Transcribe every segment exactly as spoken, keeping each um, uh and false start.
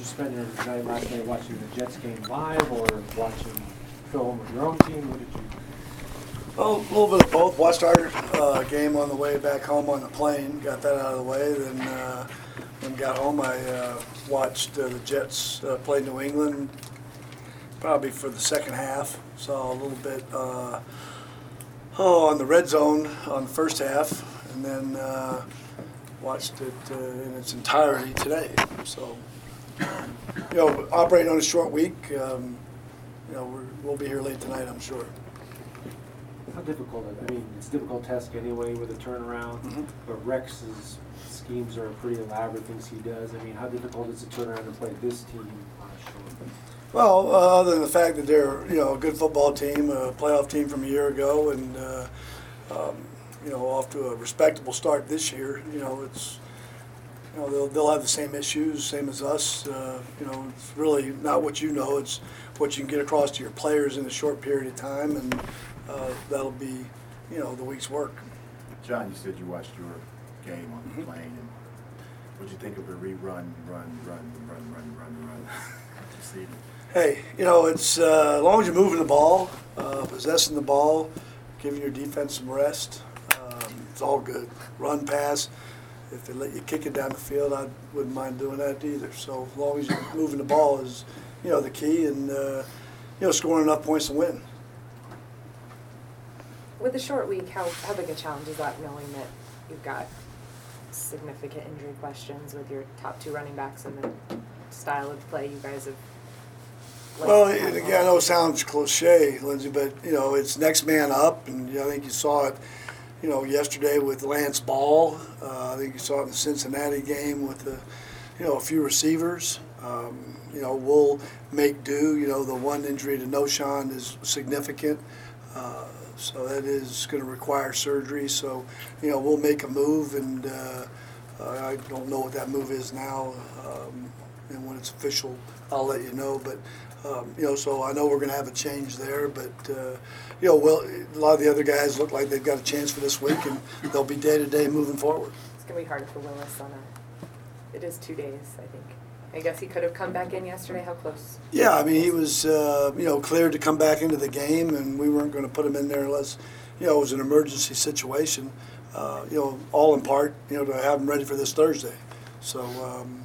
you spend your night last night watching the Jets game live or watching film with your own team? What did you? Well, a little bit of both. Watched our uh, game on the way back home on the plane. Got that out of the way. Then uh, when got home, I uh, watched uh, the Jets uh, play New England. Probably for the second half. Saw a little bit. Uh, oh, on the red zone on the first half, and then uh, watched it uh, in its entirety today. So, you know, operating on a short week. Um, you know, we're, we'll be here late tonight, I'm sure. How difficult is it? I mean, it's a difficult task anyway with a turnaround, Mm-hmm. but Rex's schemes are pretty elaborate things he does. I mean, how difficult is it to turn around and play this team on a short week? Well, uh, other than the fact that they're, you know, a good football team, a playoff team from a year ago, and uh, um, you know, off to a respectable start this year. You know, it's, you know, they'll they'll have the same issues, same as us. Uh, you know, it's really not what you know; it's what you can get across to your players in a short period of time, and uh, that'll be, you know, the week's work. John, you said you watched your game on the Mm-hmm. plane, and what'd you think of the rerun, run, run, run, run, run, run? You see it? Hey, you know, it's uh, as long as you're moving the ball, uh, possessing the ball, giving your defense some rest, um, it's all good. Run, pass. If they let you kick it down the field, I wouldn't mind doing that either. So as long as you're moving the ball is, you know, the key, and uh, you know, scoring enough points to win. With a short week, how, how big a challenge is that, knowing that you've got significant injury questions with your top two running backs and the style of play you guys have? Well, and again, I know it sounds cliche, Lindsay, but, you know, it's next man up, and you know, I think you saw it, you know, yesterday with Lance Ball. Uh, I think you saw it in the Cincinnati game with, the, you know, a few receivers. Um, you know, we'll make do. You know, the one injury to Noshan is significant, uh, so that is going to require surgery. So, you know, we'll make a move, and uh, I don't know what that move is now, um, and when it's official, I'll let you know. But Um, you know, so I know we're going to have a change there, but, uh, you know, well, a lot of the other guys look like they've got a chance for this week, and they'll be day-to-day moving forward. It's going to be hard for Willis on a, it is two days, I think. I guess he could have come back in yesterday. How close? Yeah, I mean, he was, uh, you know, cleared to come back into the game, and we weren't going to put him in there unless, you know, it was an emergency situation, uh, you know, all in part, you know, to have him ready for this Thursday. So, um,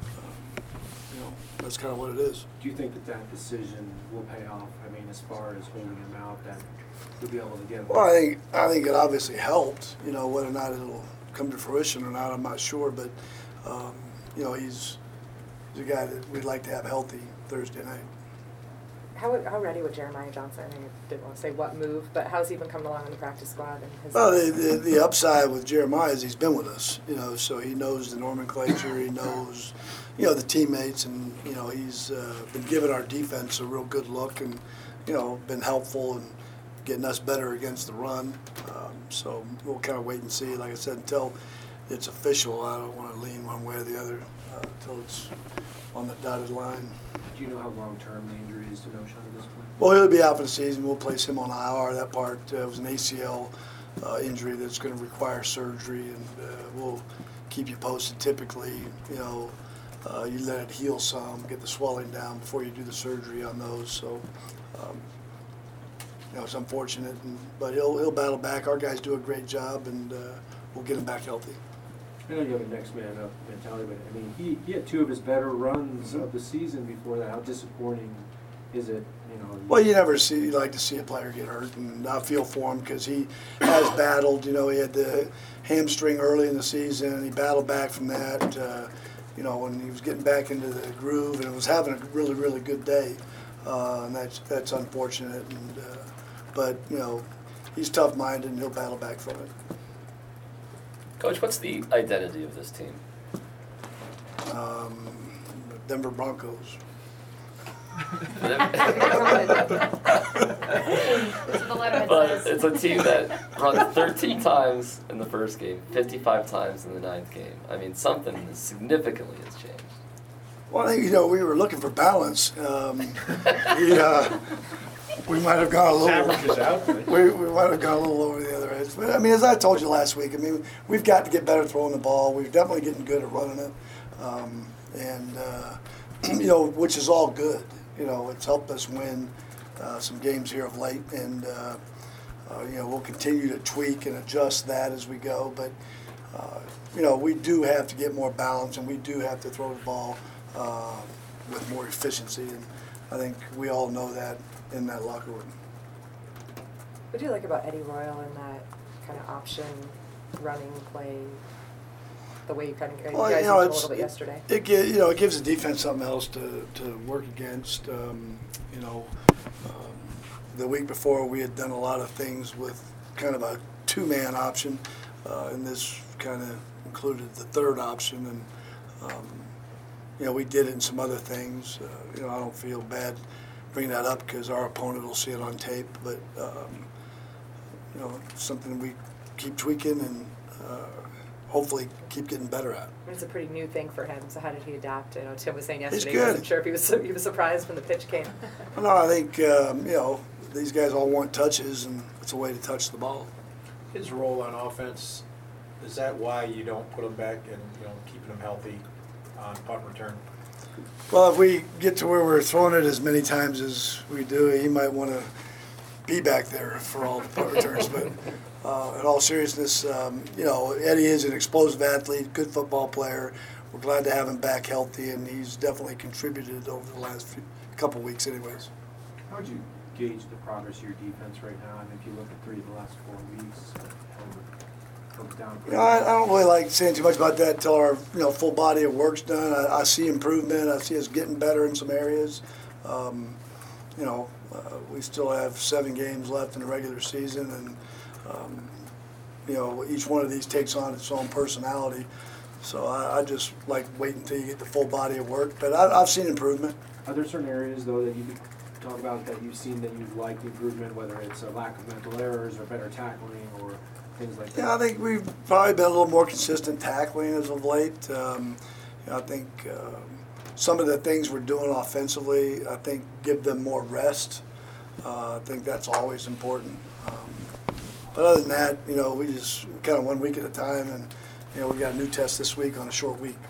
that's kind of what it is. Do you think that that decision will pay off? I mean, as far as holding him out, that you'll be able to get him? Well, I think I think it obviously helped. You know, whether or not it'll come to fruition or not, I'm not sure. But um, you know, he's he's a guy that we'd like to have healthy Thursday night. How how ready with Jeremiah Johnson? I mean, I didn't want to say what move, but how's he been coming along in the practice squad? And his well, the, the the upside with Jeremiah is he's been with us. You know, so he knows the nomenclature. He knows, you know, the teammates, and you know, he's uh, been giving our defense a real good look, and you know, been helpful in getting us better against the run. Um, so we'll kind of wait and see. Like I said, until it's official, I don't want to lean one way or the other uh, until it's on the dotted line. Do you know how long-term the injury is to Noshan at this point? Well, he'll be out for the season. We'll place him on I R. That part uh, was an A C L uh, injury that's going to require surgery, and uh, we'll keep you posted. Typically, you know, uh, you let it heal some, get the swelling down before you do the surgery on those. So, um, you know, it's unfortunate, and, but he'll he'll battle back. Our guys do a great job, and uh, we'll get him back healthy. I know you have a next man up mentality, but I mean, he, he had two of his better runs Mm-hmm. of the season before that. How disappointing is it? You know. Well, you never see, you like to see a player get hurt, and I feel for him because he has battled. You know, he had the hamstring early in the season. He battled back from that. Uh, you know, when he was getting back into the groove and was having a really, really good day, uh, and that's that's unfortunate. And uh, but you know, he's tough-minded, and he'll battle back from it. Coach, what's the identity of this team? Um, Denver Broncos. But it's a team that runs thirteen times in the first game, fifty-five times in the ninth game. I mean, something significantly has changed. Well, I think, you know, we were looking for balance. Um, we, uh, we might have gone a little. Averages out. We, we might have gone a little over the other edge. But, I mean, as I told you last week, I mean, we've got to get better throwing the ball. We're definitely getting good at running it. Um, and, uh, you know, which is all good. You know, it's helped us win uh, some games here of late, and uh, uh, you know, we'll continue to tweak and adjust that as we go. But uh, you know, we do have to get more balance, and we do have to throw the ball uh, with more efficiency. And I think we all know that in that locker room. What do you like about Eddie Royal and that kind of option running play? The way you kind of, you Well, guys you know, used it a it's, little bit yesterday. It, gi- you know, it gives the defense something else to, to work against. Um, you know, um, the week before we had done a lot of things with kind of a two-man option, uh, and this kind of included the third option. And um, you know, we did it in some other things. Uh, you know, I don't feel bad bringing that up because our opponent will see it on tape. But um, you know, it's something we keep tweaking and. Uh, hopefully keep getting better at. It's a pretty new thing for him, so how did he adapt? I know Tim was saying yesterday He's he good. wasn't sure if he was, he was surprised when the pitch came. Well, no, I think, um, you know, these guys all want touches, and it's a way to touch the ball. His role on offense, is that why you don't put him back and, you know, keeping him healthy on punt return? Well, if we get to where we're throwing it as many times as we do, he might want to be back there for all the punt returns. But uh, in all seriousness, um, you know, Eddie is an explosive athlete, good football player. We're glad to have him back healthy, and he's definitely contributed over the last few, couple weeks anyways. How would you gauge the progress of your defense right now? I mean, if you look at three of the last four weeks, comes down. You know, I, I don't really like saying too much about that until our you know full body of work's done. I, I see improvement. I see us getting better in some areas. Um, you know, uh, we still have seven games left in the regular season, and um, you know each one of these takes on its own personality. So I, I just like wait until you get the full body of work. But I, I've seen improvement. Are there certain areas though that you could talk about that you've seen that you've liked improvement, whether it's a lack of mental errors or better tackling or things like that? Yeah, I think we've probably been a little more consistent tackling as of late. Um, you know, I think um, some of the things we're doing offensively, I think, give them more rest. Uh, I think that's always important. Um, but other than that, you know, we just kind of one week at a time, and you know, we got a new test this week on a short week.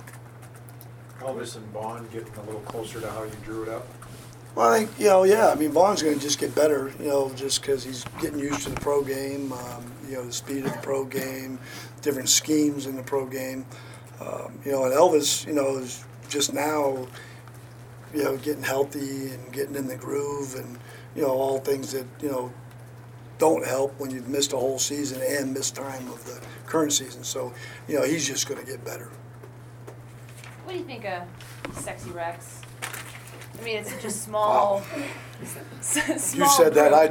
Elvis and Vaughn getting a little closer to how you drew it up? Well, I think, you know, yeah, I mean, Vaughn's going to just get better, you know, just because he's getting used to the pro game, um, you know, the speed of the pro game, different schemes in the pro game. Um, you know, and Elvis, you know, is just now, you know, getting healthy and getting in the groove and, you know, all things that, you know, don't help when you've missed a whole season and missed time of the current season. So, you know, he's just going to get better. What do you think of Sexy Rex? I mean, it's just small. s- You small said that, group. I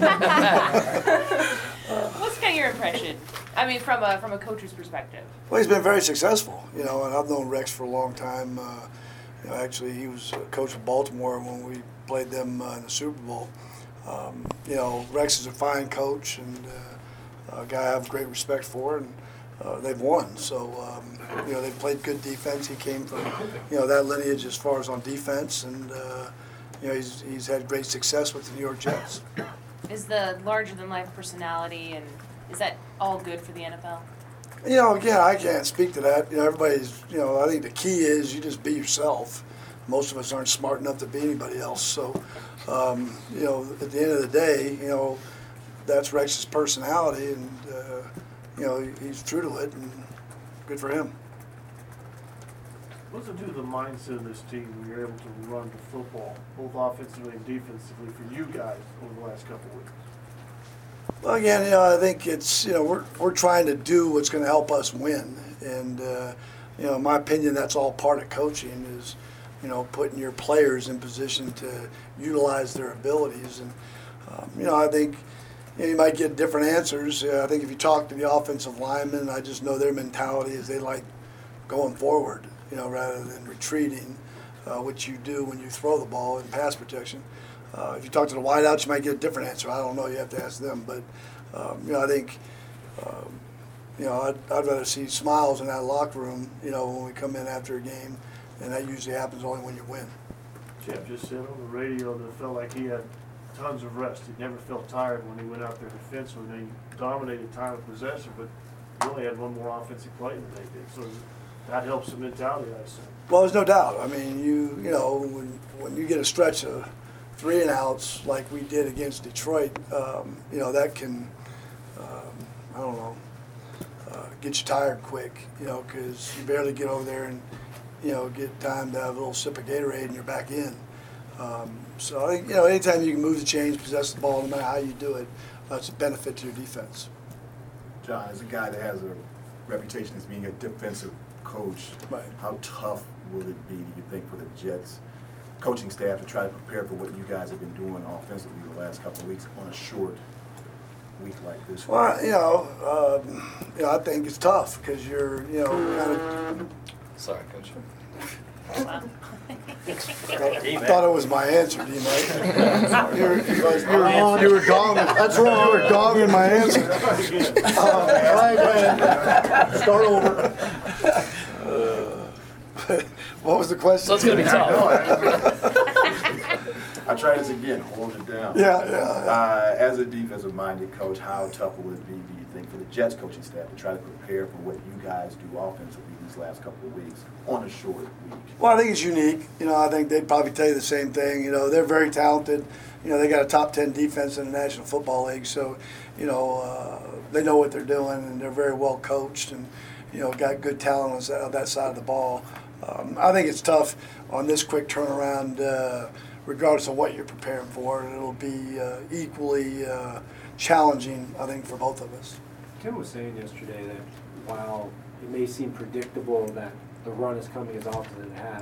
didn't. What's kind of your impression? I mean, from a from a coach's perspective. Well, he's been very successful, you know, and I've known Rex for a long time. Uh, you know, actually, he was a coach of Baltimore when we played them uh, in the Super Bowl. Um, you know, Rex is a fine coach and uh, a guy I have great respect for, and uh, they've won. So, um, you know, they've played good defense. He came from, you know, that lineage as far as on defense, and, uh, you know, he's, he's had great success with the New York Jets. Is the larger-than-life personality, and is that all good for the N F L? You know, again, I can't speak to that. You know, everybody's, you know, I think the key is you just be yourself. Most of us aren't smart enough to be anybody else. So, um, you know, at the end of the day, you know, that's Rex's personality, and, uh, you know, he's true to it, and good for him. What does it do to the mindset of this team when you're able to run the football, both offensively and defensively, for you guys over the last couple of weeks? Well, again, you know, I think it's, you know, we're, we're trying to do what's going to help us win. And, uh, you know, in my opinion, that's all part of coaching is, you know, putting your players in position to utilize their abilities. And, um, you know, I think you know, you might get different answers. Uh, I think if you talk to the offensive linemen, I just know their mentality is they like going forward, you know, rather than retreating, uh, which you do when you throw the ball in pass protection. Uh, if you talk to the wideouts, you might get a different answer. I don't know. You have to ask them. But, um, you know, I think, um, you know, I'd, I'd rather see smiles in that locker room, you know, when we come in after a game, and that usually happens only when you win. Jeff just said on the radio that it felt like he had tons of rest. He never felt tired when he went out there defensively. He dominated time of possession, but he only had one more offensive play than they did. So that helps the mentality, I assume. Well, there's no doubt. I mean, you you know, when when you get a stretch of three and outs like we did against Detroit, um, you know, that can, um, I don't know, uh, get you tired quick, you know, because you barely get over there and, you know, get time to have a little sip of Gatorade and you're back in. Um, so, I think, you know, anytime you can move the chains, possess the ball, no matter how you do it, that's a benefit to your defense. John, as a guy that has a reputation as being a defensive coach, Right. how tough will it be, do you think, for the Jets coaching staff to try to prepare for what you guys have been doing offensively the last couple of weeks on a short week like this? Well, you know, um, you know, I think it's tough because you're, you know, kind of. Sorry, Coach. I thought it was my answer, D. Mike. You were, you were, you were dogging. That's wrong. You were dogging my answer. Uh, all right, go ahead. Start over. Uh, what was the question? So it's gonna be tough. I try this again, hold it down. Yeah, yeah. Uh, as a defensive-minded coach, how tough will it be, do you think, for the Jets coaching staff to try to prepare for what you guys do offensively these last couple of weeks on a short week? Well, I think it's unique. You know, I think they'd probably tell you the same thing. You know, they're very talented. You know, they got a top ten defense in the National Football League, so, you know, uh, they know what they're doing, and they're very well coached and, you know, got good talent on that- on that side of the ball. Um, I think it's tough on this quick turnaround, uh, regardless of what you're preparing for. It'll be uh, equally uh, challenging, I think, for both of us. Tim was saying yesterday that while it may seem predictable that the run is coming as often as it has,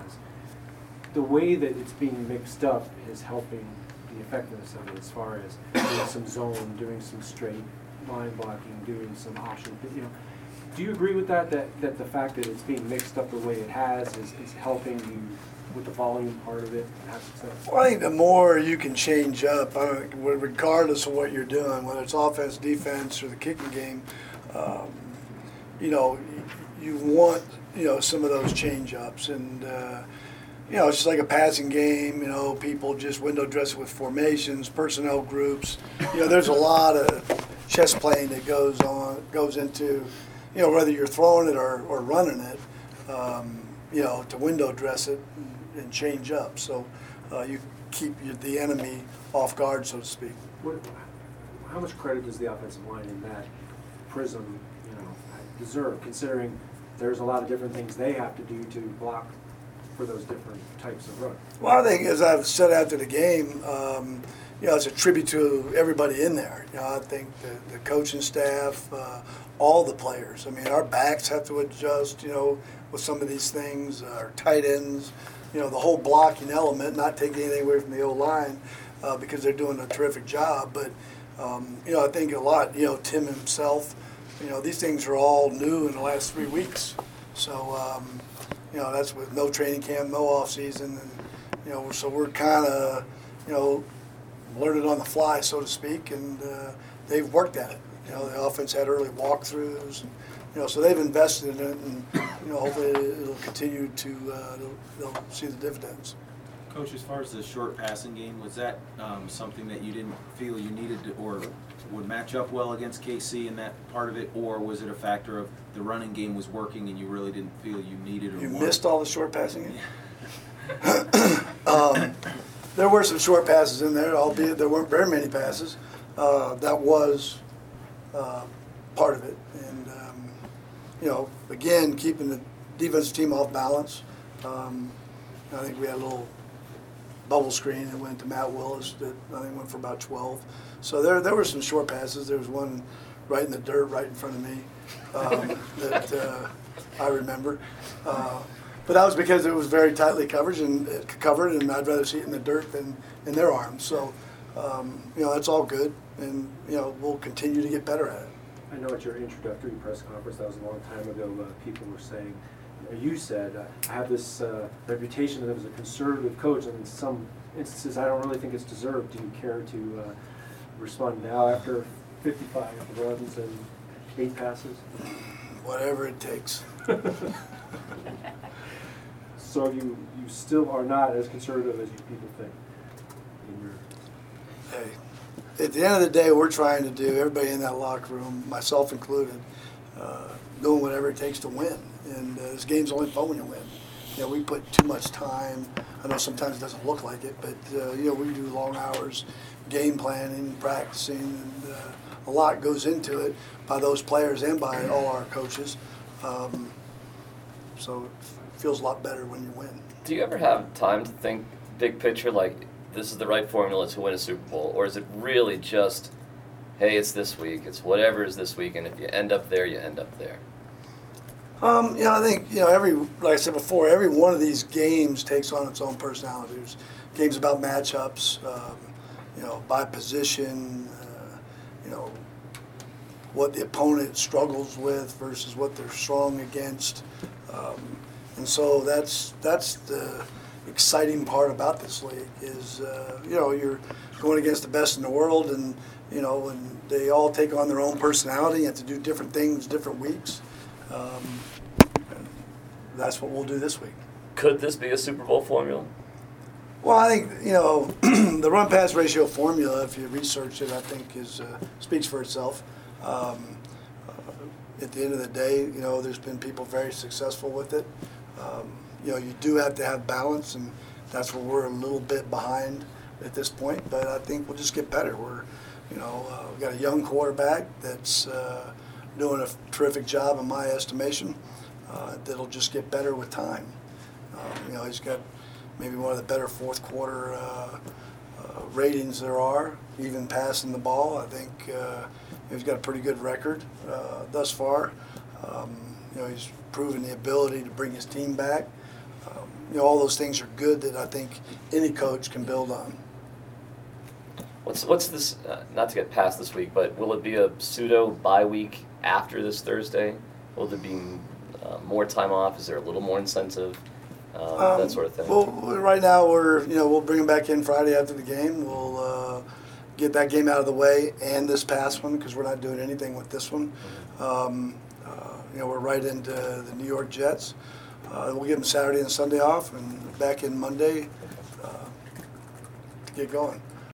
the way that it's being mixed up is helping the effectiveness of it as far as doing some zone, doing some straight line blocking, doing some option, you know. Do you agree with that, that, that the fact that it's being mixed up the way it has is, is helping you with the volume part of it and have success? Well, I think the more you can change up, I don't, regardless of what you're doing, whether it's offense, defense, or the kicking game, um, you know, you want, you know, some of those change ups. And, uh, you know, it's just like a passing game, you know, people just window dressing with formations, personnel groups. You know, there's a lot of chess playing that goes on, goes into, you know, whether you're throwing it or, or running it, um, you know, to window dress it and, and change up. So uh, you keep your, the enemy off guard, so to speak. What, how much credit does the offensive line in that prism, you know, deserve, considering there's a lot of different things they have to do to block for those different types of runs? Well, I think, as I've said after the game, um, you know, it's a tribute to everybody in there. You know, I think the, the coaching staff, uh, all the players. I mean, our backs have to adjust, you know, with some of these things. Our tight ends, you know, the whole blocking element, not taking anything away from the O-line uh, because they're doing a terrific job. But, um, you know, I think a lot, you know, Tim himself, you know, these things are all new in the last three weeks. So, um, you know, that's with no training camp, no off season. And, you know, so we're kind of, you know, learning on the fly, so to speak, and uh, they've worked at it. You know, the offense had early walkthroughs, and, you know, so they've invested in it, and, you know, hopefully it'll continue to, uh, they'll, they'll see the dividends. Coach, as far as the short passing game, was that um, something that you didn't feel you needed to, or would match up well against K C in that part of it, or was it a factor of the running game was working and you really didn't feel you needed or You wanted? missed all the short passing game? um, there were some short passes in there, albeit there weren't very many passes. Uh, that was uh, part of it. And, um, you know, again, keeping the defensive team off balance. Um, I think we had a little bubble screen that went to Matt Willis that I think went for about twelve. So there there were some short passes. There was one right in the dirt right in front of me um, that uh, I remember. Uh, but that was because it was very tightly covered and uh, covered, and I'd rather see it in the dirt than in their arms. So, um, you know, that's all good, and, you know, we'll continue to get better at it. I know at your introductory press conference, that was a long time ago, uh, people were saying, or you said, uh, I have this uh, reputation that I was a conservative coach, and in some instances I don't really think it's deserved. Do you care to uh, respond now after fifty-five runs and eight passes? Whatever it takes. So you, you still are not as conservative as you people think in your... Hey, at the end of the day, we're trying to do, everybody in that locker room, myself included, uh, doing whatever it takes to win. And uh, this game's only fun when you win. You know, we put too much time. I know sometimes it doesn't look like it, but uh, you know, we do long hours, game planning, practicing, and uh, a lot goes into it by those players and by all our coaches. Um, so it feels a lot better when you win. Do you ever have time to think big picture, like this is the right formula to win a Super Bowl, or is it really just, hey, it's this week, it's whatever is this week, and if you end up there, you end up there? Um, you know, I think, you know, every, like I said before, every one of these games takes on its own personality. There's games about matchups, um, you know, by position, uh, you know, what the opponent struggles with versus what they're strong against. Um, and so that's, that's the exciting part about this league is, uh, you know, you're going against the best in the world, and, you know, and they all take on their own personality. You have to do different things different weeks. Um, that's what we'll do this week. Could this be a Super Bowl formula? Well, I think, you know, the run-pass ratio formula, if you research it, I think is uh, speaks for itself. Um, uh, at the end of the day, you know, there's been people very successful with it. Um, you know, you do have to have balance, and that's where we're a little bit behind at this point. But I think we'll just get better. We're, you know, uh, we've got a young quarterback that's uh, doing a terrific job, in my estimation. Uh, that'll just get better with time. Um, you know, he's got maybe one of the better fourth quarter uh, uh, ratings there are, even passing the ball. I think uh, he's got a pretty good record uh, thus far. Um, you know, he's proven the ability to bring his team back. Um, you know, all those things are good that I think any coach can build on. What's what's this? Uh, not to get past this week, but will it be a pseudo bye week after this Thursday? Will there be uh, more time off? Is there a little more incentive? Um, Um, that sort of thing. Well, right now we're, you know, we'll bring him back in Friday after the game. We'll uh, get that game out of the way and this past one, because we're not doing anything with this one. Um, uh, you know, we're right into the New York Jets. Uh, we'll give them Saturday and Sunday off, and back in Monday uh, to get going.